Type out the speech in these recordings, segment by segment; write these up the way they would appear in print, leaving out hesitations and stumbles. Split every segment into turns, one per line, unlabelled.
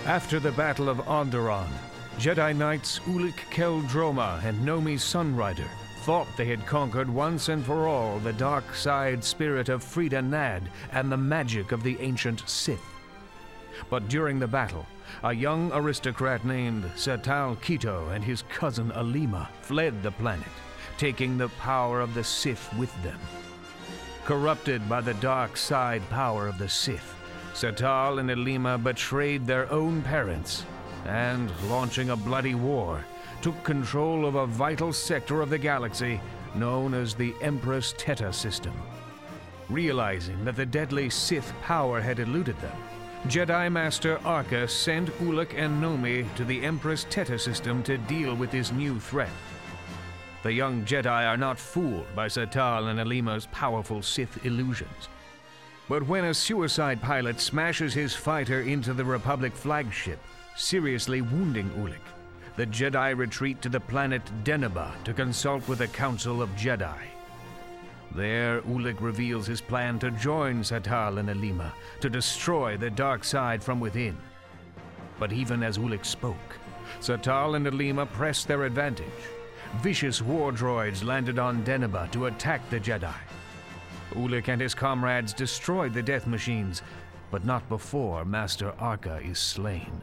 After the Battle of Onderon, Jedi Knights Ulic Qel-Droma and Nomi Sunrider thought they had conquered once and for all the dark side spirit of Frida Nad and the magic of the ancient Sith. But during the battle, a young aristocrat named Satal Keto and his cousin Alima fled the planet, taking the power of the Sith with them. Corrupted by the dark side power of the Sith, Satal and Alima betrayed their own parents and, launching a bloody war, took control of a vital sector of the galaxy known as the Empress Teta system. Realizing that the deadly Sith power had eluded them, Jedi Master Arca sent Ulic and Nomi to the Empress Teta system to deal with this new threat. The young Jedi are not fooled by Satal and Alima's powerful Sith illusions. But when a suicide pilot smashes his fighter into the Republic flagship, seriously wounding Ulic, the Jedi retreat to the planet Deneba to consult with the Council of Jedi. There, Ulic reveals his plan to join Satal and Alima to destroy the dark side from within. But even as Ulic spoke, Satal and Alima pressed their advantage. Vicious war droids landed on Deneba to attack the Jedi. Ulic and his comrades destroyed the death machines, but not before Master Arca is slain.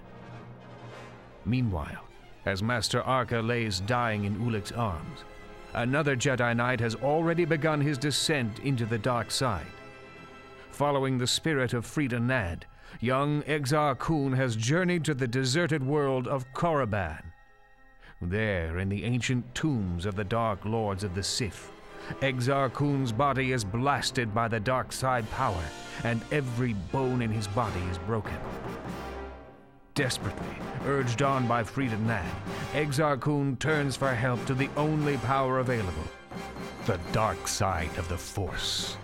Meanwhile, as Master Arca lays dying in Ulic's arms, another Jedi Knight has already begun his descent into the dark side. Following the spirit of Frida Nad, young Exar Kun has journeyed to the deserted world of Korriban. There, in the ancient tombs of the Dark Lords of the Sith, Exar Kun's body is blasted by the dark side power, and every bone in his body is broken. Desperately, urged on by Frida Nad, Exar Kun turns for help to the only power available, the dark side of the Force.